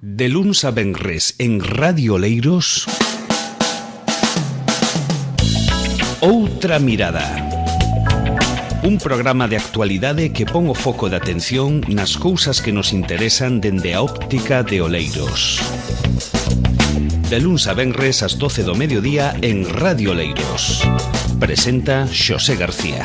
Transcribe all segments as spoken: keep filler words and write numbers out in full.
De luns a venres en Radio Oleiros, Outra Mirada. Un programa de actualidade que pon o foco de atención nas cousas que nos interesan dende a óptica de Oleiros. De luns a venres ás doce do mediodía en Radio Oleiros. Presenta Xosé García.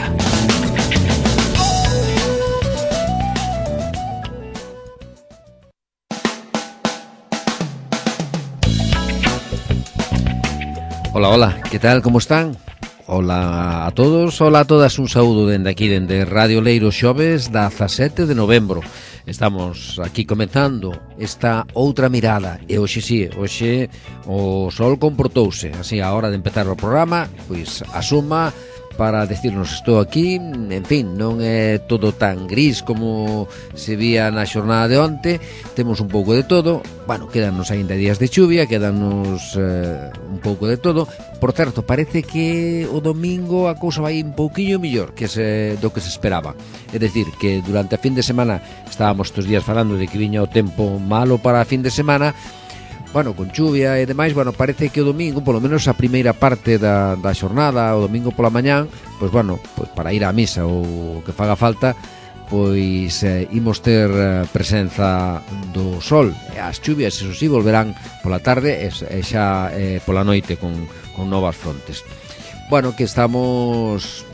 Hola, hola, que tal, como están? Hola a todos, hola a todas, un saúdo dende aquí, dende Radio Oleiros, xoves dezasete de novembro. Estamos aquí comenzando esta outra mirada. E hoxe sí, hoxe o sol comportouse. Así, a hora de empezar o programa, pois asuma para decirnos estou aquí. En fin, non é todo tan gris como se vía na xornada de onte. Temos un pouco de todo. Bueno, quedanos aínda días de chuvia, quedanos eh, un pouco de todo. Por certo, parece que o domingo a cousa vai un pouquiño mellor que se, do que se esperaba. É dicir, que durante a fin de semana estábamos estes días falando de que viña o tempo malo para a fin de semana. Bueno, con chuvia e demais, bueno, parece que o domingo, polo menos a primeira parte da, da xornada, o domingo pola mañán, pois bueno, pois para ir á misa ou o que faga falta, pois eh, imos ter presenza do sol. E as chuvias, eso sí, volverán pola tarde e, e xa eh, pola noite con, con novas frontes. Bueno, que estamos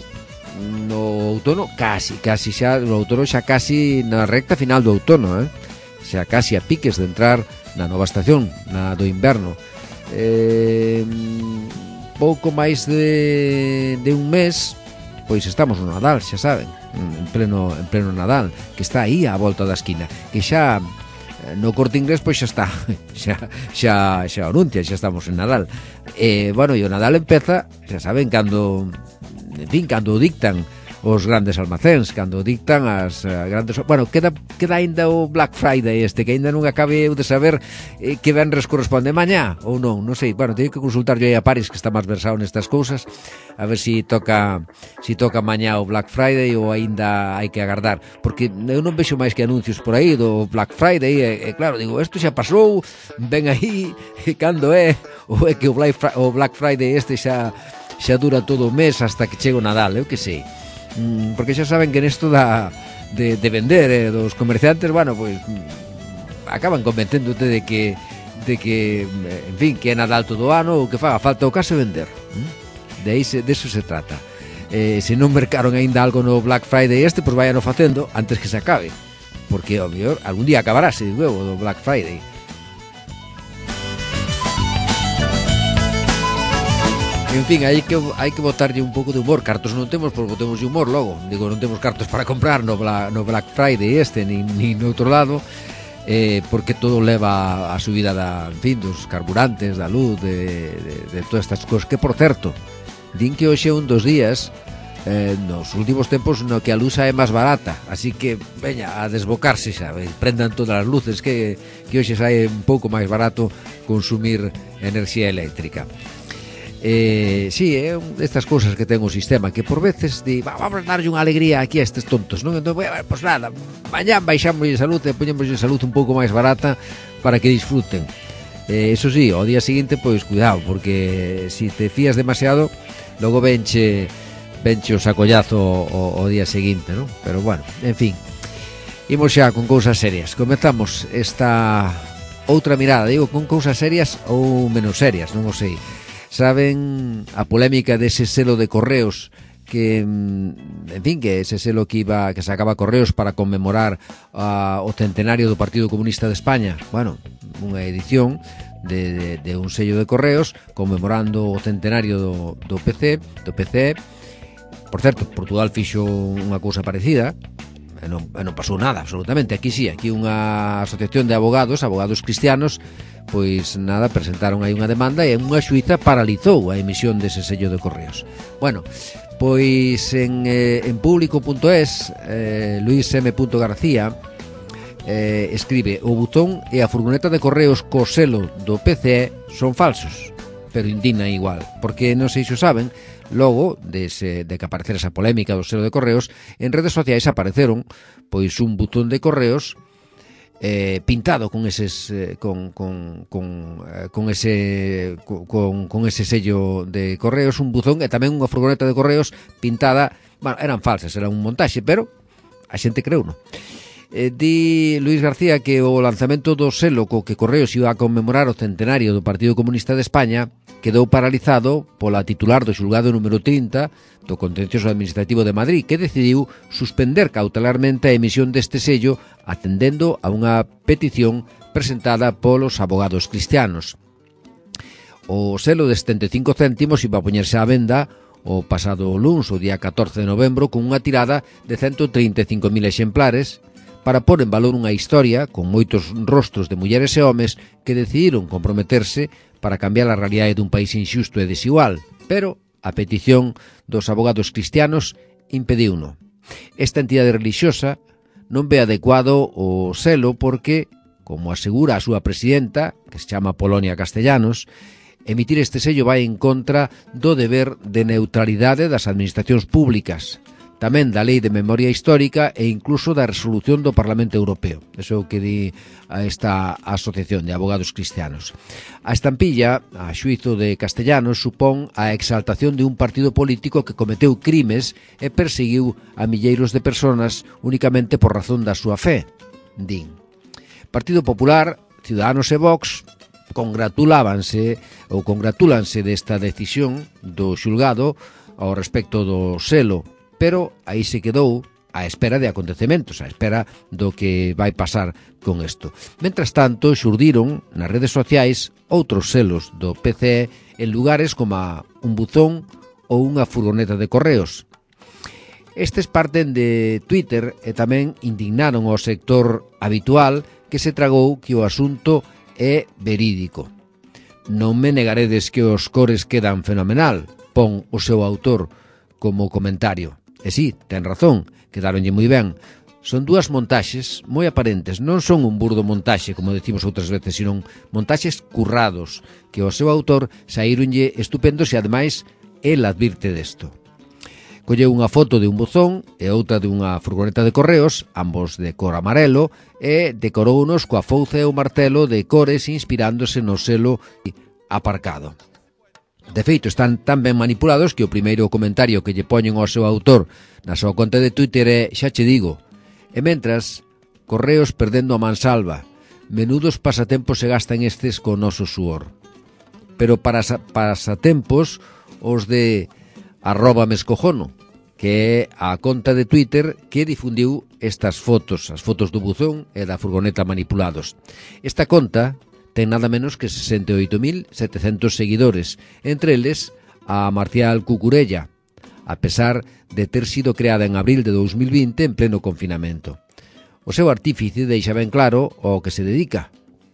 no outono, casi, casi xa, no outono xa casi na recta final do outono, eh? Xa casi a piques de entrar na nova estación, na do inverno. Eh, pouco máis de, de un mes, pois estamos no Nadal, xa saben, en pleno, en pleno Nadal, que está aí á volta da esquina, que xa no Corte Inglés pois xa está, xa xa xa anuncia, xa estamos en Nadal. Eh, bueno, e o Nadal empeza, xa saben, cando, en fin, cando dictan os grandes almacéns, cando dictan as uh, grandes... Bueno, queda, queda ainda o Black Friday este, que ainda non acabe eu de saber eh, que venres corresponde mañá ou non, non sei. Bueno, teño que consultar yo aí a Paris, que está máis versado nestas cousas, a ver si toca si toca mañá o Black Friday ou ainda hai que agardar, porque eu non vexo máis que anuncios por aí do Black Friday, e, e claro, digo, isto xa pasou, ven aí, e cando é, ou é que o Black, o Black Friday este xa xa dura todo o mes hasta que chega o Nadal, eu que sei. Porque xa saben que nesto da de, de vender eh, dos comerciantes, bueno, pois acaban convencéndote de que de que, en fin, que é Nadal todo o ano ou que faga falta o caso de vender. De aí se, de eso se trata. Eh, se non mercaron aínda algo no Black Friday este, pois vayan facendo antes que se acabe, porque o mellor algún día acabará, se digo, o do Black Friday. En fin, hai que hai que botarlle un pouco de humor. Cartos non temos, pois botemos de humor logo. Digo, non temos cartos para comprar no, Bla, no Black Friday este, ni, ni no outro lado, eh, porque todo leva a subida da, en fin, dos carburantes, da luz, de, de, de todas estas cosas. Que, por certo, din que hoxe é un dos días eh, nos últimos tempos no que a luz é máis barata. Así que, veña, a desbocarse xa, prendan todas as luces, que, que hoxe sae un pouco máis barato consumir enerxía eléctrica. Eh, sí, é un destas cousas que ten o sistema, que por veces di, va, vamos a darlle unha alegría aquí a estes tontos, non? Entón, bueno, pues nada, mañán baixamos a salud e poñemos a salud un pouco máis barata para que disfruten. Eh, eso sí, ao día seguinte, pois cuidado, porque si te fías demasiado, logo venche venche o sacollazo o, o día seguinte, non? Pero bueno, en fin, imos xa con cousas serias. Comezamos esta outra mirada, digo, con cousas serias ou menos serias, non o sei. Saben a polémica dese selo de Correos que, en fin, que ese selo que iba que sacaba Correos para conmemorar uh, o centenario do Partido Comunista de España. Bueno, unha edición de, de, de un sello de Correos conmemorando o centenario do, do P C, do P C. Por certo, Portugal fixo unha cousa parecida. E non, e non pasou nada, absolutamente. Aquí sí, aquí unha asociación de abogados, abogados cristianos, pois nada, presentaron aí unha demanda e unha xuíza paralizou a emisión dese sello de Correos. Bueno, pois en, eh, en público punto es, eh, Luis M. García eh, escribe: o buzón e a furgoneta de Correos co selo do P C E son falsos, pero indigna igual, porque non sei se o saben. Logo de, ese, de que aparecer esa polémica do selo de Correos, en redes sociais apareceron pois un botón de Correos eh, pintado con eses eh, con, con, con, eh, con ese con, con ese sello de correos, un buzón e tamén unha furgoneta de correos pintada, bueno, eran falsas, era un montaxe, pero a xente creu, non? Eh, di Luis García que o lanzamento do selo co que Correos iba a conmemorar o centenario do Partido Comunista de España quedou paralizado pola titular do xulgado número trinta do Contencioso Administrativo de Madrid, que decidiu suspender cautelarmente a emisión deste sello atendendo a unha petición presentada polos abogados cristianos. O selo de setenta e cinco céntimos iba a poñerse á venda o pasado luns, o día catorce de novembro, con unha tirada de ciento trinta e cinco mil exemplares, para pôr en valor unha historia con moitos rostros de mulleres e homes que decidiron comprometerse para cambiar a realidade dun país injusto e desigual, pero a petición dos abogados cristianos impediuno. Esta entidade religiosa non ve adecuado o selo porque, como asegura a súa presidenta, que se chama Polonia Castellanos, emitir este sello vai en contra do deber de neutralidade das administracións públicas, tamén da Lei de Memoria Histórica e incluso da resolución do Parlamento Europeo. Eso é o que di a esta asociación de abogados cristianos. A estampilla, a xuízo de Castellanos, supón a exaltación de un partido político que cometeu crimes e perseguiu a milleiros de personas únicamente por razón da súa fe, din. Partido Popular, Ciudadanos e Vox congratulábanse ou congratulanse desta decisión do xulgado ao respecto do selo, pero aí se quedou á espera de acontecementos, á espera do que vai pasar con isto. Mentras tanto, xurdiron nas redes sociais outros selos do P C E en lugares como un buzón ou unha furgoneta de correos. Estes parten de Twitter e tamén indignaron ao sector habitual que se tragou que o asunto é verídico. Non me negaredes que os cores quedan fenomenal, pon o seu autor como comentario. E sí, ten razón, quedaronlle moi ben. Son dúas montaxes moi aparentes, non son un burdo montaxe, como decimos outras veces, sino montaxes currados, que ao seu autor saíronlle estupendos e ademais el advirte desto. Colleu unha foto de un buzón e outra de unha furgoneta de correos, ambos de cor amarelo, e decorounos coa fouce e o martelo de cores inspirándose no selo aparcado. De feito, están tan ben manipulados que o primeiro comentario que lle poñen ao seu autor na súa conta de Twitter é xa che digo. E mentras, Correos perdendo a mansalva, menudos pasatempos se gastan estes co noso suor. Pero para pasatempos os de arroba mescojono, que é a conta de Twitter que difundiu estas fotos, as fotos do buzón e da furgoneta manipulados. Esta conta ten nada menos que sesenta e oito mil setecentos seguidores, entre eles a Marcial Cucurella, a pesar de ter sido creada en abril de dos mil vinte en pleno confinamento. O seu artífice deixa ben claro ao que se dedica,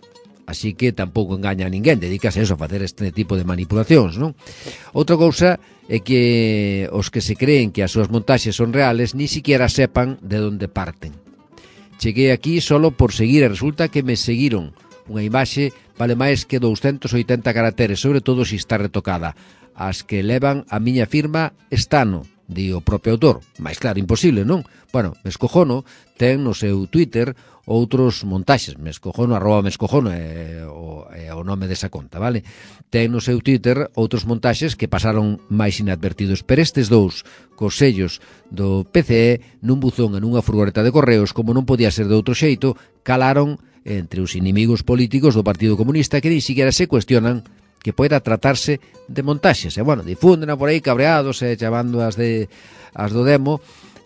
así que tampouco engaña a ninguén, dedícase a eso, a facer este tipo de manipulacións, non? Outra cousa é que os que se creen que as súas montaxes son reales ni siquiera sepan de onde parten. Cheguei aquí solo por seguir e resulta que me seguiron. Unha imaxe vale máis que douscentos oitenta caracteres, sobre todo se está retocada. As que levan a miña firma estano, di o propio autor. Mais claro, imposible, non? Bueno, Mescojono ten no seu Twitter outros montaxes. Mescojono, arroba Mescojono é o, é o nome desa conta, vale? Ten no seu Twitter outros montaxes que pasaron máis inadvertidos. Pero estes dous, cos sellos do P C E, nun buzón e nunha furgoneta de correos, como non podía ser de outro xeito, calaron entre os inimigos políticos do Partido Comunista que ni siquiera se cuestionan que poida tratarse de montaxes. E, bueno, difúndena por aí cabreados e chamando as, de, as do demo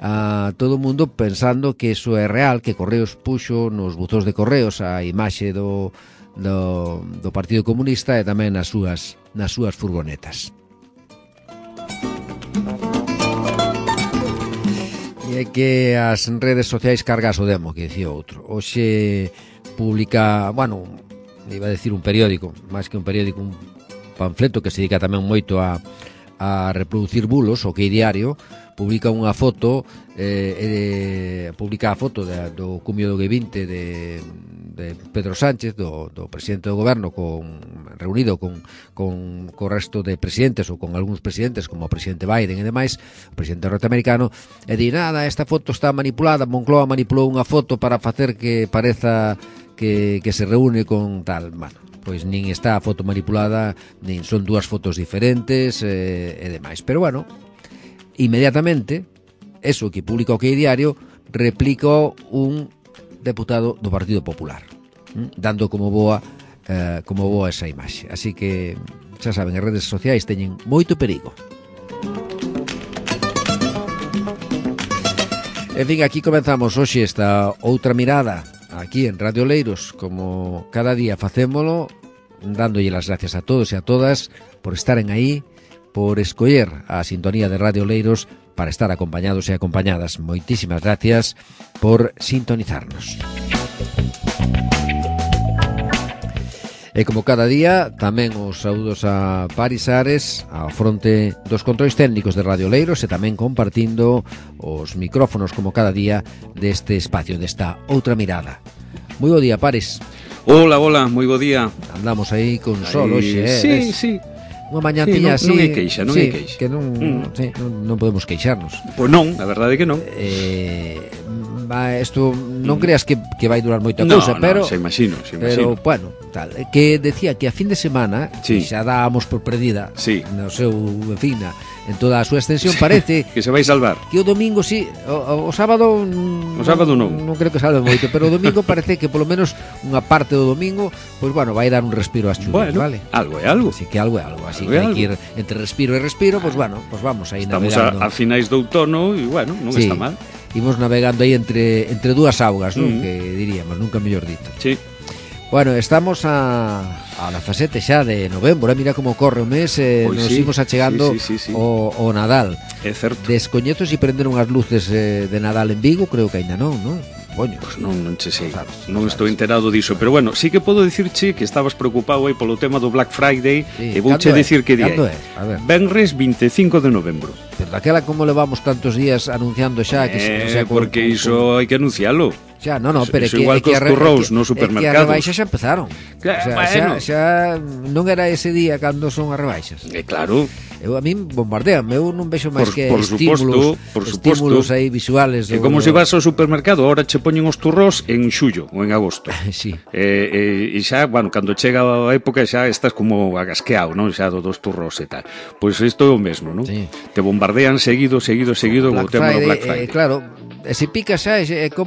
a todo o mundo pensando que iso é real, que Correos puxo nos buzóns de correos a imaxe do, do, do Partido Comunista e tamén nas súas, nas súas furgonetas. E é que as redes sociais cargas o demo, que dicía outro. Hoxe publica, bueno, iba a decir un periódico, máis que un periódico, un panfleto que se dedica tamén moito a, a reproducir bulos, o que é diario, publica unha foto, eh, eh, publica a foto de, do cumio do G vinte de, de Pedro Sánchez, do, do presidente do goberno, con, reunido con, con, co resto de presidentes ou con algúns presidentes, como o presidente Biden e demais, o presidente norteamericano, e di, nada, esta foto está manipulada, Moncloa manipulou unha foto para facer que pareza que, que se reúne con tal, bueno, pois nin está a foto manipulada, nin son dúas fotos diferentes e, e demais. Pero bueno, inmediatamente, eso que publica o que é diario, replica un deputado do Partido Popular, dando como boa eh, como boa esa imaxe. Así que, xa saben, as redes sociais teñen moito perigo. En fin, aquí comenzamos hoxe esta outra mirada aquí en Radio Leiros, como cada día facémolo, dándolle as gracias a todos e a todas por estaren aí, por escoller a sintonía de Radio Leiros para estar acompañados e acompañadas. Moitísimas gracias por sintonizarnos. E como cada día, tamén os saúdos a Paris Ares, ao fronte dos controis técnicos de Radio Leiros e tamén compartindo os micrófonos como cada día deste espacio, desta outra mirada. Moi bo día, Paris. Hola, hola, moi bo día. Andamos aí con sol hoxe, eh? Sí, ¿ves? sí. Unha mañantiña sí, non, así, non é queixa, non sí, é queixa. Que non, mm. sí, non, non podemos queixarnos. Pois non, a verdade é que non. Eh, isto non creas que, que vai durar moita no, cousa, no, pero se imagino, se pero imagino. bueno, tal, que decía que a fin de semana, sí. xa dábamos por perdida, sí. no seu, en fin, en toda a súa extensión, parece que se vai salvar. Que o domingo sí, o, o sábado o sábado non. Non creo que salve moito, pero o domingo parece que polo menos unha parte do domingo, pois bueno, vai dar un respiro ás chuvas, bueno, vale? Algo é algo. Así que algo é algo, así algo que hai algo. que ir entre respiro e respiro, pois bueno, pois vamos aí Estamos navegando. Estamos a, a finais do outono e bueno, non sí. está mal. Imos navegando aí entre entre dúas augas, non? Mm. Que diríamos, nunca mellor dito. Sí. Bueno, estamos a a dezasete xa de novembro, eh? Mira como corre o mes, eh, Pois nos sí, imos achegando sí, sí, sí, sí. O, o Nadal. É certo. Descoñezo se prenderon as luces eh, de Nadal en Vigo, creo que aínda non, non? Coño, pues non, non che sei, sabes, non sabes. estou enterado diso, pero bueno, sí que podo dicirche que estabas preocupado aí polo tema do Black Friday, sí. e vouche dicir que día é? é. Venres vinte e cinco de novembro. Pero daquela como levamos tantos días anunciando xa que eh, xa con, porque con, iso con... hai que anuncialo. Xa, no, no, pero é iso que, igual é que, que os turrous no É supermercados. que as rebaixas xa empezaron. Que, o sea, bueno. xa, xa non era ese día cando son as rebaixas. Eh, claro. Eu, a min bombardean, eu non vexo máis Por- que por estímulos, suposto, por estímulos suposto. aí visuales. É do- como se vas ao supermercado, ahora che poñen os turrós en xullo ou en agosto. Sí. E, e, e xa, bueno, cando chega a época xa estás como agasqueado, non? Xa do dos turrós e tal. Pois isto é o mesmo, non? Sí. Te bombardean seguido, seguido, seguido o tema do Black Friday. Eh, claro, e se picas xa e, e, com,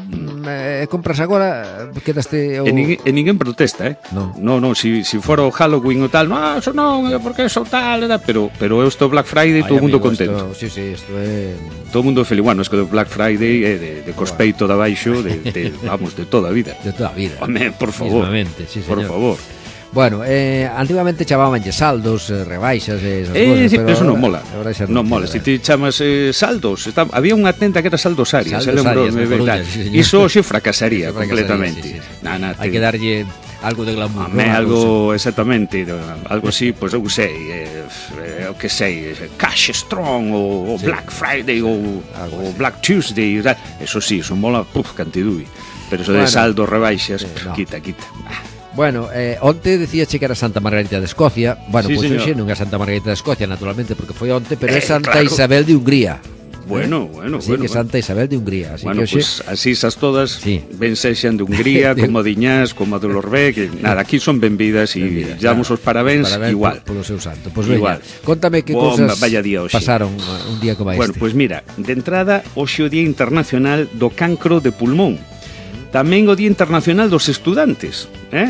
e compras agora, quedaste o... E ninguén, e ninguén protesta, eh? No. No, no, si, si fora o Halloween ou tal, no, eso non, porque eso tal, tal, pero pero isto Black Friday Ay, todo o mundo amigo, contento. Esto, sí, sí, isto é... Todo o mundo feliz, bueno, es que do Black Friday é de, de cospeito da baixo, de, de, vamos, de toda a vida. De toda a vida. Home, por favor. Mismamente, sí, Por señor. favor. Bueno, eh, antiguamente chamabanlle saldos, eh, rebaixas e esas Eh, cosas, sí, pero pero eso non ahora- mola. ahora xa Non mola, queda. se ti chamas eh, saldos, está, había unha tenda que era Saldos Arias, Saldos se lembro, Arias, na me- Coruña, tal. sí, señor. Iso hoxe fracasaría Fracasaría, completamente. sí, sí, sí. Na, na, Hai te- que darlle algo de glamour. Home, non? A algo cousa. exactamente, algo así, pois pues, eu sei, eh, eh, o que sei, eh, Cash Strong ou, ou Sí. Black Friday ou, Algo ou así. Black Tuesday, tal. Eso sí, son mola, puf, cantidui. Pero eso Bueno, de saldos, rebaixas, sí, pff, no. quita, quita. Bueno, eh, onte decíache que era Santa Margarita de Escocia. Bueno, Sí, pois pues, señor. hoxe non é Santa Margarita de Escocia, naturalmente, porque foi onte, pero é Eh, Santa claro. Isabel de Hungría. Bueno, bueno, Así bueno. que bueno. Santa Isabel de Hungría. Así Bueno, que hoxe... pues así esas todas, Sí. ben sexan de Hungría, como a Diñás, como a de Lorbe, que nada, aquí son benvidas e Benvidas, damos claro. os parabéns, Parabéns igual. Polo seu santo. Pois pues Igual. veña, contame que Bomba, cousas vaya día hoxe. pasaron uh, un día como este. Bueno, pois pues mira, de entrada, hoxe o Día Internacional do Cancro de Pulmón. Tamén o Día Internacional dos Estudantes, eh?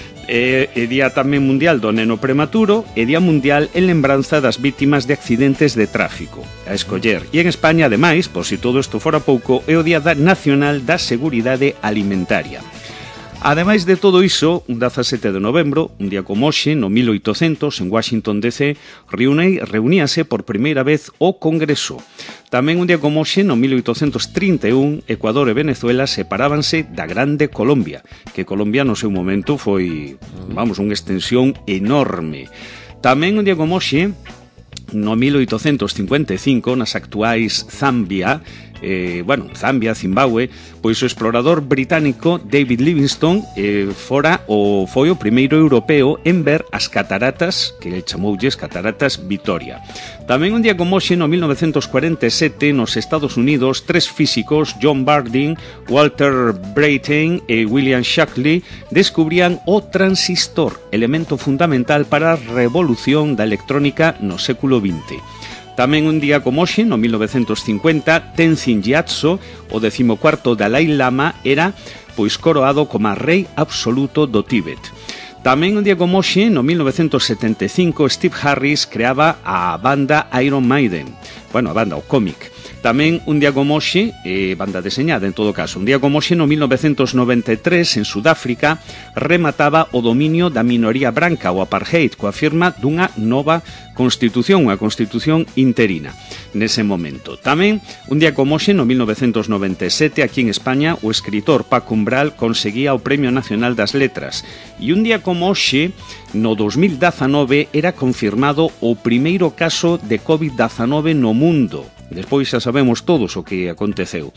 E, e Día tamén mundial do neno prematuro e Día mundial en lembranza das vítimas de accidentes de tráfico. A escoller. E en España, ademais, por si todo isto fora pouco, é o Día da Nacional da Seguridade Alimentaria. Ademais de todo iso, un dezasete de novembro, un día como hoxe, no mil oitocentos, en Washington D C, reúne, reuníase por primeira vez o Congreso. Tamén un día como hoxe, no mil oitocentos trinta e un, Ecuador e Venezuela separábanse da Grande Colombia, que Colombia no seu momento foi, vamos, unha extensión enorme. Tamén un día como hoxe, no mil oitocentos cincuenta e cinco, nas actuais Zambia, eh, bueno, Zambia, Zimbabue, pois o explorador británico David Livingstone eh, fora o foi o primeiro europeo en ver as cataratas, que ele chamoulles cataratas Victoria. Tamén un día como hoxe, no mil novecentos cuarenta e sete, nos Estados Unidos, tres físicos, John Bardeen, Walter Brattain e William Shockley, descubrían o transistor, elemento fundamental para a revolución da electrónica no século vinte. Tamén un día como hoxe, no mil novecentos cincuenta, Tenzin Gyatso, o decimocuarto Dalai Lama, era pois coroado como rei absoluto do Tíbet. Tamén un día como hoxe, no mil novecentos setenta e cinco, Steve Harris creaba a banda Iron Maiden. Bueno, a banda, o cómic. Tamén un día como hoxe, eh, banda deseñada en todo caso, un día como hoxe no mil novecentos noventa e tres en Sudáfrica remataba o dominio da minoría branca, o apartheid, coa firma dunha nova constitución, unha constitución interina nese momento. Tamén un día como hoxe no mil novecentos noventa e sete aquí en España o escritor Paco Umbral conseguía o Premio Nacional das Letras e un día como hoxe no dos mil dezanove era confirmado o primeiro caso de covid dezanove no mundo. Despois xa sabemos todos o que aconteceu.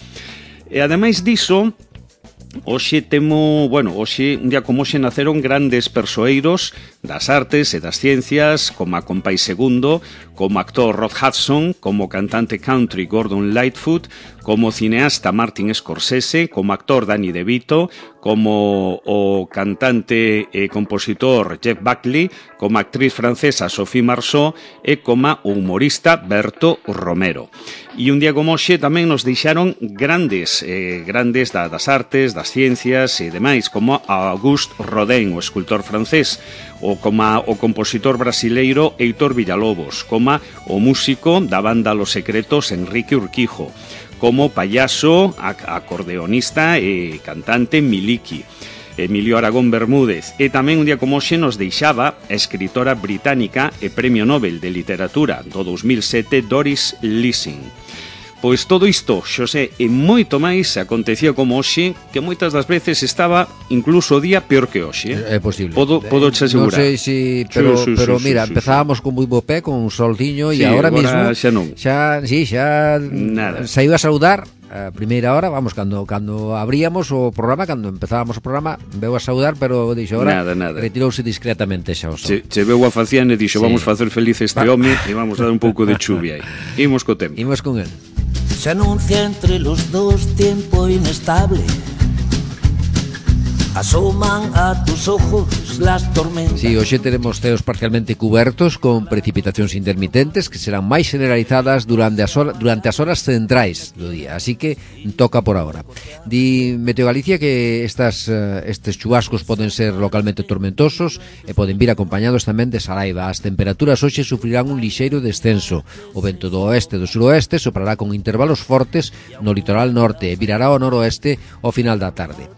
E ademais diso, hoxe temo, bueno, hoxe, un día como hoxe naceron grandes persoeiros das artes e das ciencias, como a Compay Segundo, como actor Rod Hudson, como cantante country Gordon Lightfoot, como cineasta Martin Scorsese, como actor Danny DeVito, como o cantante e compositor Jeff Buckley, como actriz francesa Sophie Marceau e como o humorista Berto Romero. E un día como hoxe tamén nos deixaron grandes, eh, grandes da, das artes, das ciencias e demais, como Auguste Rodin, o escultor francés, ou como o compositor brasileiro Heitor Villalobos, como o músico da banda Los Secretos Enrique Urquijo, como payaso, acordeonista e cantante Miliki, Emilio Aragón Bermúdez. E tamén un día como hoxe nos deixaba a escritora británica e Premio Nobel de Literatura do dos mil sete Doris Lessing. Pois todo isto, Xosé, e moito máis acontecía como hoxe, que moitas das veces estaba incluso o día peor que hoxe. É posible. Podo, podo te asegurar. Non sei si, pero, sí, sí, pero sí, mira, sí, empezábamos sí. con moi bo pé, con un soldiño, sí, e agora, agora mismo xa non. Xa, sí, xa Nada. saiu a saudar a primeira hora, vamos, cando cando abríamos o programa, cando empezábamos o programa, veu a saudar, pero dixo, ahora nada, nada. retirouse discretamente xa o sol. Che, che veu a faciana e dixo, sí. Vamos facer feliz este Va. home e vamos dar un pouco de chuvia aí. Imos co tempo. Imos con el. Se anuncia entre los dos tiempo inestable. Asoman a tus ojos las tormentas. Sí, hoxe teremos ceos parcialmente cubertos con precipitacións intermitentes que serán máis generalizadas durante as horas, durante as horas centrais do día, así que toca por agora. Di Meteo Galicia que estas, uh, estes chubascos poden ser localmente tormentosos e poden vir acompañados tamén de saraiva. As temperaturas hoxe sufrirán un lixeiro descenso. O vento do oeste e do suroeste soprará con intervalos fortes no litoral norte e virará ao noroeste ao final da tarde.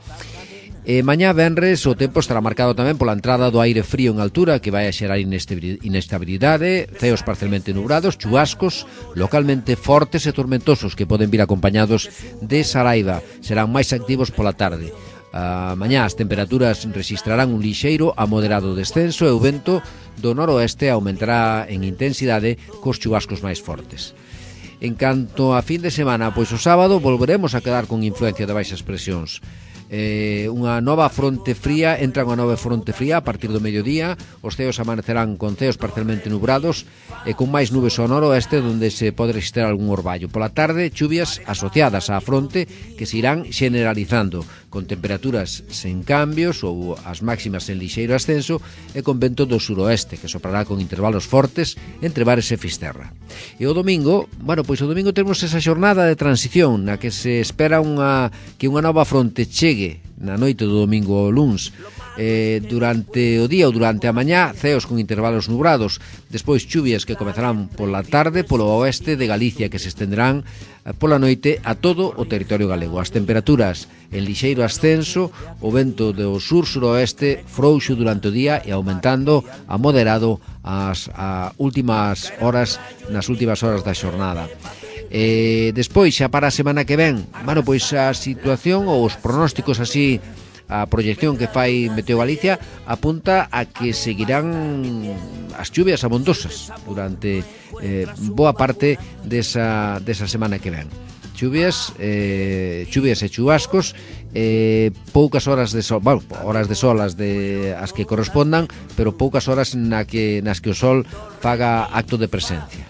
E mañá venres o tempo estará marcado tamén pola entrada do aire frío en altura que vai a xerar inestabilidade, ceos parcialmente nubrados, chubascos localmente fortes e tormentosos que poden vir acompañados de saraiva. Serán máis activos pola tarde. A mañá as temperaturas registrarán un lixeiro a moderado descenso e o vento do noroeste aumentará en intensidade cos chubascos máis fortes. En canto a fin de semana, pois o sábado volveremos a quedar con influencia de baixas presións. Eh, unha nova fronte fría, entra unha nova fronte fría a partir do mediodía. Os ceos amanecerán con ceos parcialmente nubrados e con máis nubes ao noroeste onde se pode registrar algún orballo. Pola tarde, chuvias asociadas á fronte que se irán generalizando con temperaturas sen cambios ou as máximas en lixeiro ascenso e con vento do suroeste que soprará con intervalos fortes entre Bares e Fisterra. E o domingo, bueno, pois o domingo temos esa xornada de transición na que se espera unha que unha nova fronte chegue na noite do domingo ao luns. Eh, durante o día ou durante a mañá, ceos con intervalos nubrados, despois chuvias que comezarán pola tarde polo oeste de Galicia que se estenderán pola noite a todo o territorio galego. As temperaturas en lixeiro ascenso, o vento do sur-suroeste frouxo durante o día e aumentando a moderado as a últimas horas, nas últimas horas da xornada. E despois, xa para a semana que ven, bueno, pois a situación ou os pronósticos así a proyección que fai Meteo Galicia apunta a que seguirán as chuvias abondosas durante eh, boa parte desa, desa semana que ven. Chuvias, eh, chuvias e chubascos, eh, poucas horas de sol, bueno, horas de sol as de as que correspondan, pero poucas horas na que nas que o sol faga acto de presencia.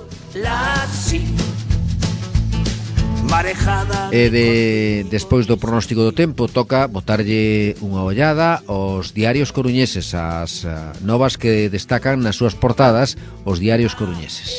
E de, despois do pronóstico do tempo toca botarlle unha ollada aos diarios coruñeses, as uh, novas que destacan nas súas portadas os diarios coruñeses.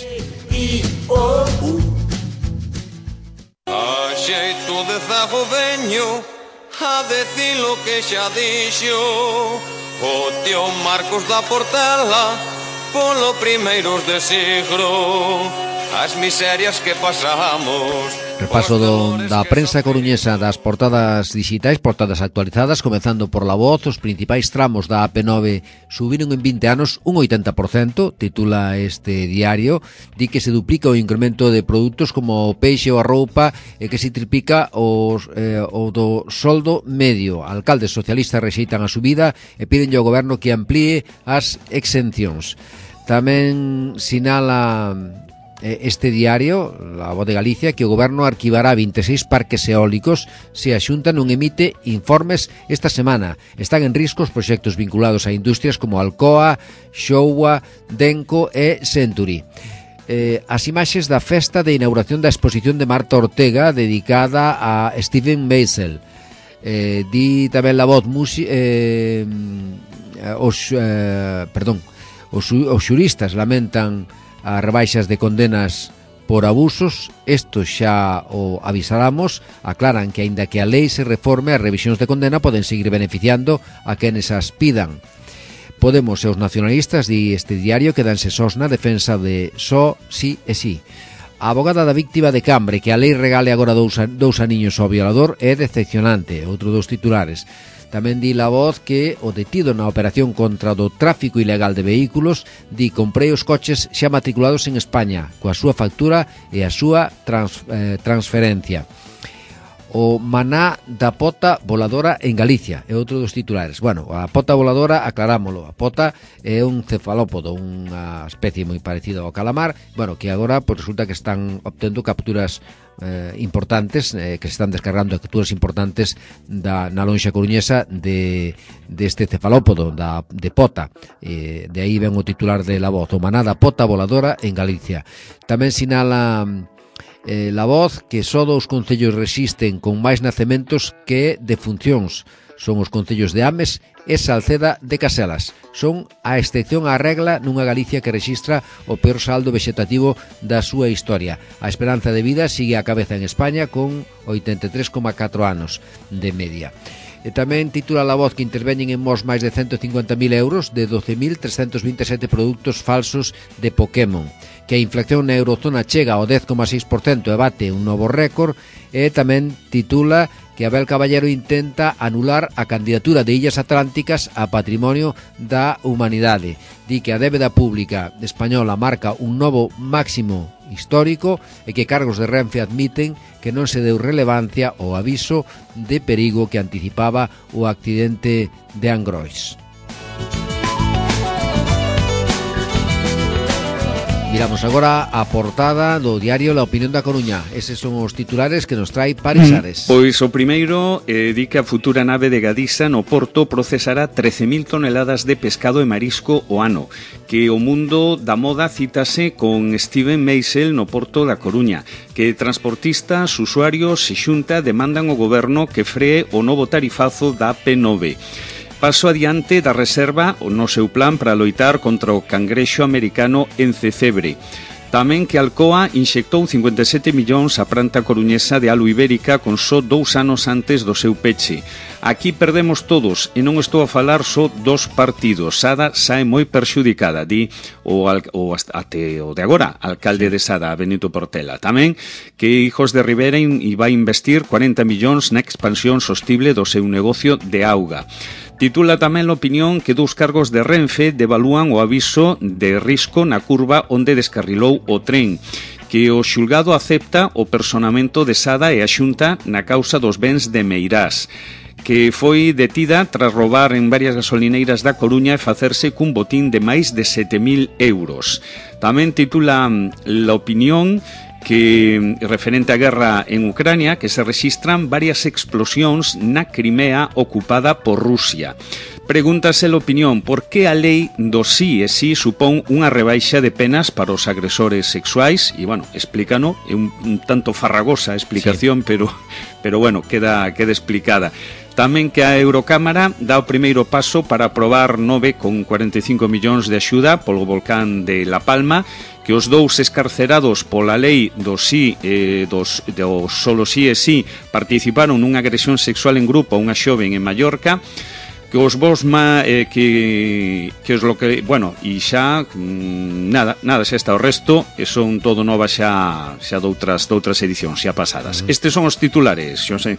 A xeito de zago veño a decir lo que xa dixo o tío Marcos da Portela polo primeiros de siglo, as miserias que pasamos. Repaso do, da prensa coruñesa das portadas digitais, portadas actualizadas, comezando por La Voz. Os principais tramos da A P nove subiron en vinte anos un oitenta por cento, titula este diario. Di que se duplica o incremento de produtos como o peixe ou a roupa e que se triplica os, eh, o do soldo medio. Alcaldes socialistas rexeitan a subida e pídenlle ao goberno que amplíe as exencións. Tamén sinala este diario, La Voz de Galicia, que o goberno arquivará vinte e seis parques eólicos se a Xunta non emite informes esta semana. Están en risco os proxectos vinculados a industrias como Alcoa, Showa, Denko e Century. Eh, as imaxes da festa de inauguración da exposición de Marta Ortega dedicada a Steven Meisel. Eh, di tamén La Voz musi, eh, os, eh, perdón, os, os xuristas lamentan as rebaixas de condenas por abusos. Isto xa o avisáramos. Aclaran que aínda que a lei se reforme, as revisións de condena poden seguir beneficiando a quenes as pidan. Podemos e os nacionalistas, di este diario, quedanse sós na defensa de só, sí e sí. A abogada da víctima de Cambre, que a lei regale agora dous, dous aniños ao violador, é decepcionante. Outro dos titulares. Tamén di La Voz que o detido na operación contra do tráfico ilegal de vehículos di comprei os coches xa matriculados en España coa súa factura e a súa trans, eh, transferencia. O maná da pota voladora en Galicia é outro dos titulares. Bueno, a pota voladora, aclarámolo, a pota é un cefalópodo, unha especie moi parecida ao calamar, bueno, que agora pues, resulta que están obtendo capturas eh, importantes, eh, que se están descargando capturas importantes da, na lonxa coruñesa de deste de cefalópodo, da, de pota. Eh, de aí ven o titular de La Voz, o maná da pota voladora en Galicia. Tamén sinala Eh, La Voz que só dous concellos resisten con máis nacementos que defuncións. Son os concellos de Ames e Salceda de Caselas. Son a excepción á regla nunha Galicia que rexistra o peor saldo vexetativo da súa historia. A esperanza de vida sigue á cabeza en España con oitenta e tres coma catro anos de media. E tamén titula La Voz que interveñen en Mos máis de ciento cincuenta mil euros de doce mil trescentos vinte e sete produtos falsos de Pokémon, que a inflación na eurozona chega ao dez coma seis por cento e bate un novo récord. E tamén titula que Abel Caballero intenta anular a candidatura de Illas Atlánticas a Patrimonio da Humanidade. Di que a débeda pública española marca un novo máximo histórico e que cargos de Renfe admiten que non se deu relevancia ao aviso de perigo que anticipaba o accidente de Angrois. Miramos agora a portada do diario La Opinión da Coruña. Eses son os titulares que nos trai Paris Ares. Pois o primeiro eh, di que a futura nave de Gadisa no Porto procesará trece mil toneladas de pescado e marisco o ano. Que o mundo da moda cítase con Steven Meisel no Porto da Coruña. Que transportistas, usuarios e Xunta demandan ao goberno que free o novo tarifazo da A P nove. Paso adiante da reserva no seu plan para loitar contra o cangrexo americano en Cecebre. Tamén que Alcoa inxectou cincuenta e sete millóns a planta coruñesa de alu ibérica con só dous anos antes do seu peche. Aquí perdemos todos e non estou a falar só dos partidos. Sada sae moi perxudicada, di o, o até o de agora, alcalde de Sada, Benito Portela. Tamén que Hijos de Rivera iba a investir cuarenta millóns na expansión sostible do seu negocio de auga. Titula tamén a opinión que dous cargos de Renfe devalúan o aviso de risco na curva onde descarrilou o tren, que o xulgado acepta o personamento de Sada e a Xunta na causa dos bens de Meirás, que foi detida tras roubar en varias gasolineiras da Coruña e facerse cun botín de máis de sete mil euros. Tamén titula La Opinión que referente á guerra en Ucrania que se registran varias explosións na Crimea ocupada por Rusia. Pregúntase a opinión por que a lei do sí e sí supón unha rebaixa de penas para os agresores sexuais e, bueno, explícano, é un, un tanto farragosa a explicación, sí. pero, pero bueno, queda, queda explicada. Tamén que a Eurocámara dá o primeiro paso para aprobar nove con cuarenta e cinco millóns de axuda polo volcán de La Palma, que os dous escarcerados pola lei do sí eh, dos, do solo sí e sí participaron nunha agresión sexual en grupo a unha xoven en Mallorca, que os vos ma, eh, que, que os lo que, bueno, e xa mmm, nada, nada, xa está o resto, e son todo novas xa, xa doutras, doutras edicións xa pasadas. Estes son os titulares, Xosé.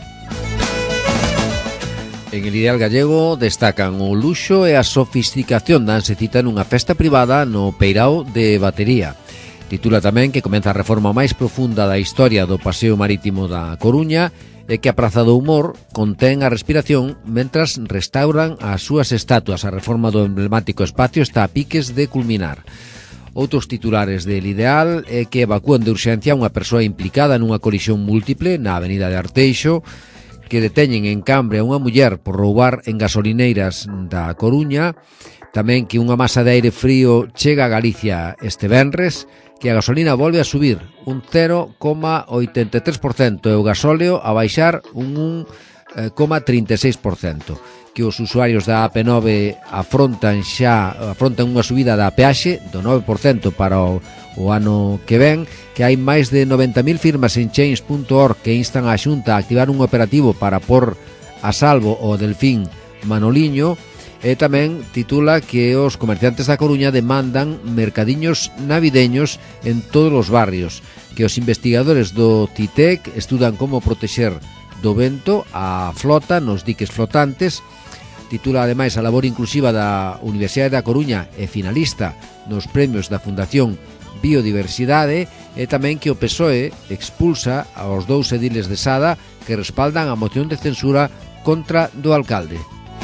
En el Ideal Gallego destacan o luxo e a sofisticación danse cita nunha festa privada no Peirao de Batería. Titula tamén que comeza a reforma máis profunda da historia do paseo marítimo da Coruña e que a Praza do Humor contén a respiración mentras restauran as súas estatuas. A reforma do emblemático espacio está a piques de culminar. Outros titulares del Ideal é que evacúan de urxencia unha persoa implicada nunha colisión múltiple na avenida de Arteixo, que deteñen en Cambre a unha muller por roubar en gasolineiras da Coruña, tamén que unha masa de aire frío chega a Galicia este venres, que a gasolina volve a subir un cero coma oitenta e tres por cento e o gasóleo a baixar un un coma trinta e seis por cento, que os usuarios da A P nove afrontan xa afrontan unha subida da peaxe do nove por cento para o, o ano que ven, que hai máis de noventa mil firmas en change punto org que instan a Xunta a activar un operativo para pôr a salvo o Delfín Manoliño. E tamén titula que os comerciantes da Coruña demandan mercadiños navideños en todos os barrios, que os investigadores do CITEC estudan como protexer do vento a flota nos diques flotantes. Titula ademais a labor inclusiva da Universidade da Coruña e finalista nos premios da Fundación Biodiversidade, e tamén que o P S O E expulsa aos dous ediles de Sada que respaldan a moción de censura contra do alcalde.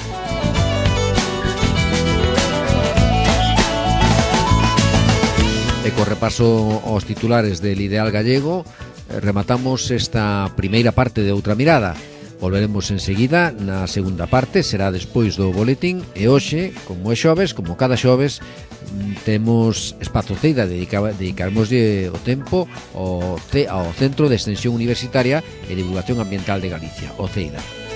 E co repaso aos titulares del Ideal Gallego rematamos esta primeira parte de Outra Mirada. Volveremos enseguida na segunda parte, será despois do boletín, e hoxe, como é xoves, como cada xoves, temos Espazo Ceida, dedicaremos o tempo ao, ao Centro de Extensión Universitaria e Divulgación Ambiental de Galicia, o Ceida.